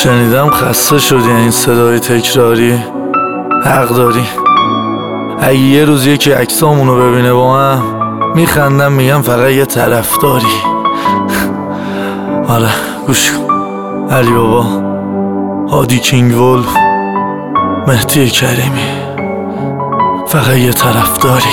شنیدم خسته شدی این صدای تکراری. حق داری. اگه یه روز یکی عکسامونو ببینه با هم میخندم میگم فقط یه طرفداری. آره گوش کن. علی بابا، هادی کینگ ولف، مهدی کریمی، فقط یه طرفداری.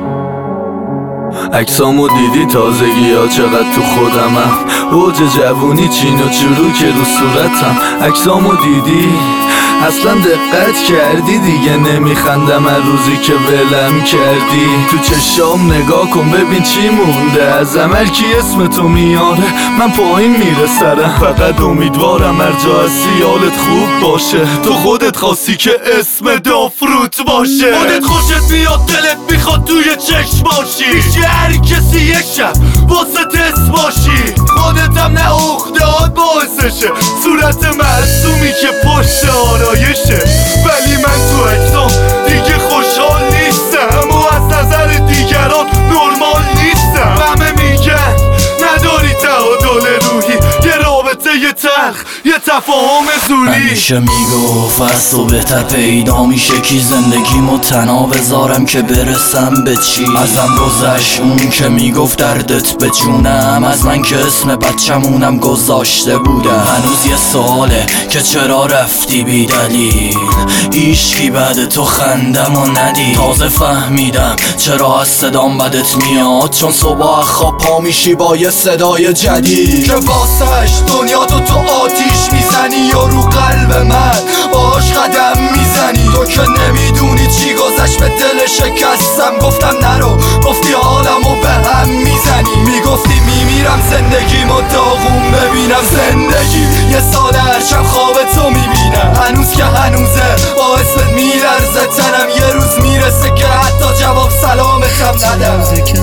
عکسامو دیدی تازگی ها چقدر تو خودمم، اوج جوونی چین و چروک رو صورتم. عکسامو دیدی اصلا دقت کردی دیگه نمیخندم هر روزی که ولم کردی. تو چشام نگاه کن ببین چی مونده ازم، هر کی اسم تو میاره من پایین میره سرم. فقط امیدوارم هر جا هستی حالت خوب باشه، تو خودت خواستی که اسم دافروت باشه. خودت خوشت میاد دلت میخواد توی چشم باشی، پیش هر کسی یک شب واسه تست باشی. خودتم نه اخدهات باعثشه، صورت معصومی که پشت آرایشه. ولی من تو عکسام دیگه خوشحال نیستم و از نظر دیگران نرمال نیستم. همه میگن نداری تعادل روحی، یه رابطه یه تلخ یه تفاهم زوری. همیشه میگفت از تو بهتر پیدا میشه کی، زندگیمو تنها بذارم که برسم به چی. ازم گذشت اون که میگفت دردت به جونم، از من که اسم بچمونم گذاشته بودم. هنوز یه سواله که چرا رفتی بی دلیل، هیچکی بعد تو خندم و ندید. تازه فهمیدم چرا از صدام بدت میاد، چون صبح خواب پا میشی با یه صدای جدید که واسش دنیا تو آتیش میزنی و رو قلب من باش قدم میزنی. تو که نمیدونی چی گذشت به دل شکستم، گفتم نرو گفتی حالمو به هم میزنی. میگفتی میمیرم زندگیمو داغون ببینم، زندگی یه سال هرشب خواب تو میبینم. هنوز که هنوزه با اسمت میلرزه تنم، یه روز میرسه که حتی جواب سلامتم ندم.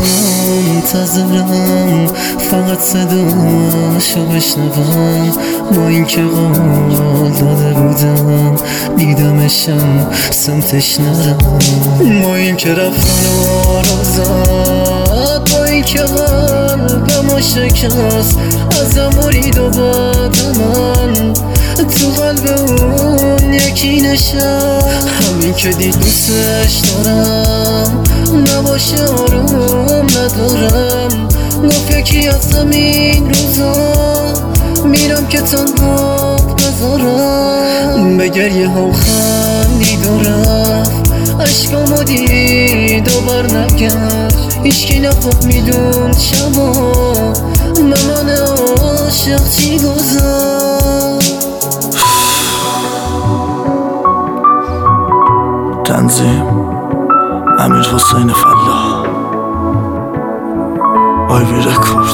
منتظرم فقط صداشو بشنوم، با این که قول داده بودم دیدمشم سمتش نرم. با این که رفتن و رازد، با این که قلبمو شکست ازم برید و بعد من تو قلب اون یکی نشست. همین که دید دوستش دارم نباشه آروم ندارم، گفت یکی از همین روزا میرم که تنها بذارم. به گریه ها خندید و رفت، عشقامو دید و بر نگشت. هیچکی نفهمیدون شبا به من عاشق چی گذشت. تنظیم امیر حسین فلاح، آیوی رکورد.